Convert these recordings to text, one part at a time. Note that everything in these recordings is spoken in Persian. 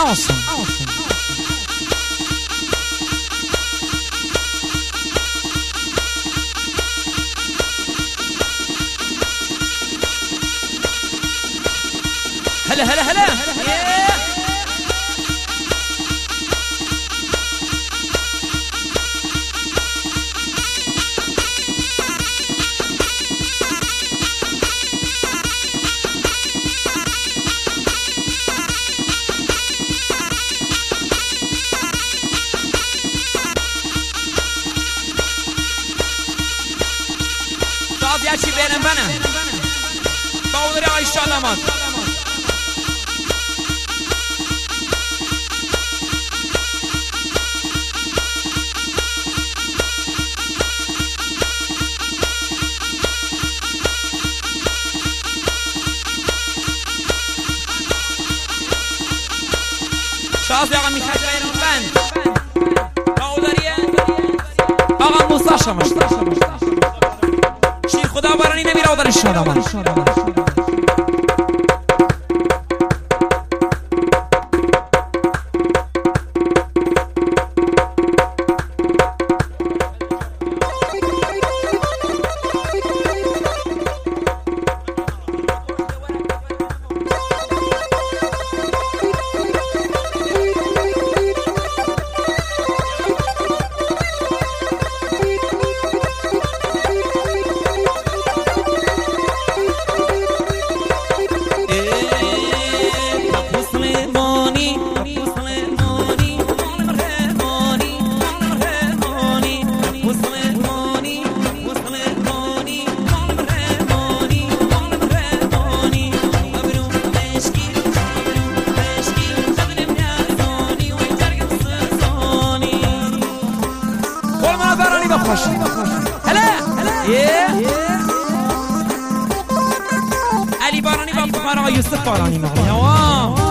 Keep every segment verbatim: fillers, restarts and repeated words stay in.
awesome. هلا هلا هلا شاد یا چی برم بنم با اون رای شادمان شاد آقا میخواد برم بند با اون داریه آقا موسا شماشتا شیر خدا بارانی نمیره و داری شادمان علی بارانی با کمار آقا یوسف بارانی مقیم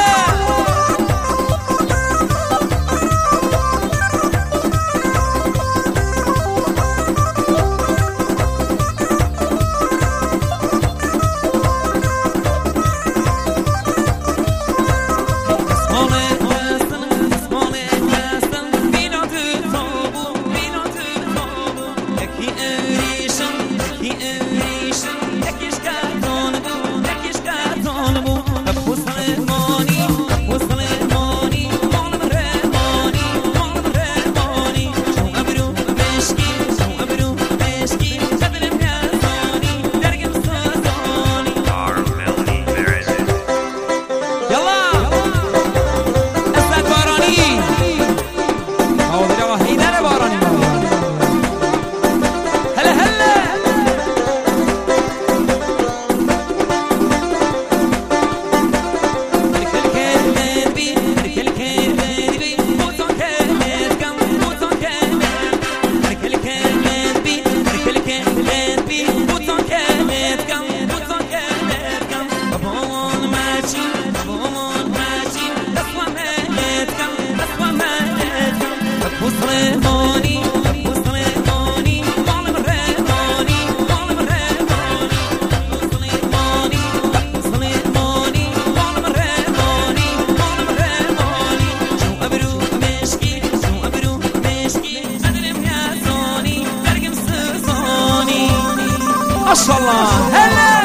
ماشاءالله هلا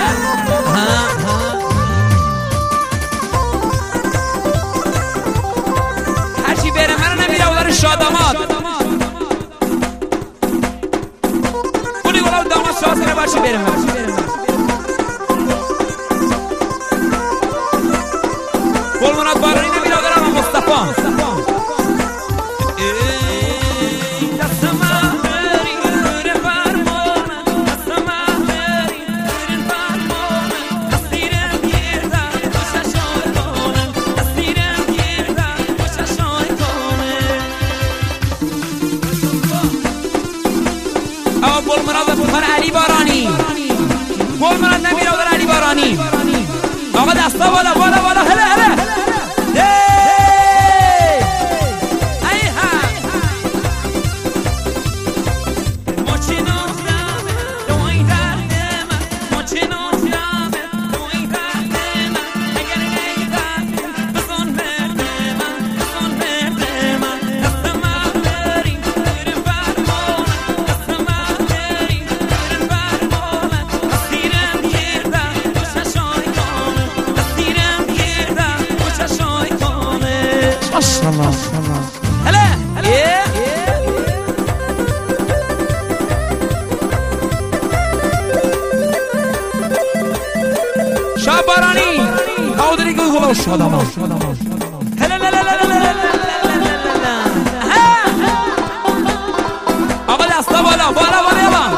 هرچی بره منو نمیره و داره شادامات کنی گلا داماد شاد کنه برچی بره منو گل مناد بارانی نمیره و داره من مصطفی گل مراد بخوان علی بارانی گل مراد نمیره و علی بارانی آقا دستا بالا بالا بالا هله هله و شادمان. آقا دستا بالا بالا بالا بالا.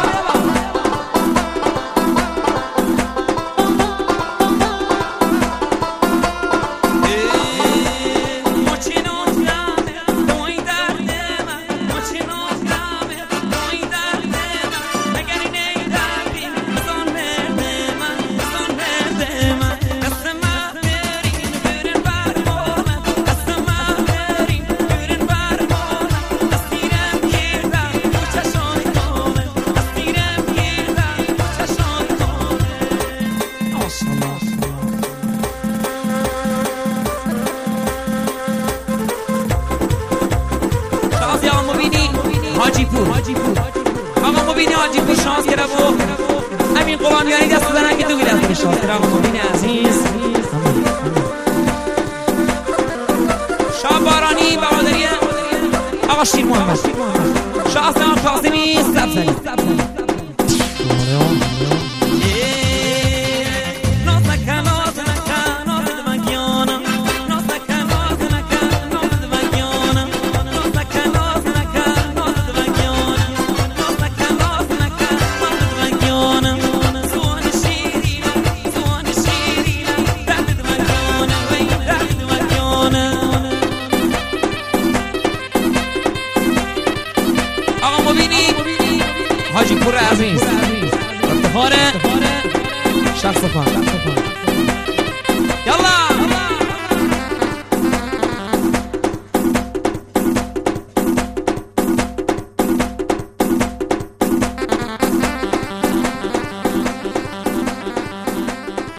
حاجی پور آقا مبینی حاجی پور شانس کرده و همین قرآنیانی دست بزنن که تو بیده از شانس کرده. آقا مبینی عزیز شاه بارانی برادری آقا شیر محمد شاه سلام قاسمی سبزنی حاجی پور عزیز افتخار شخص خان. یلا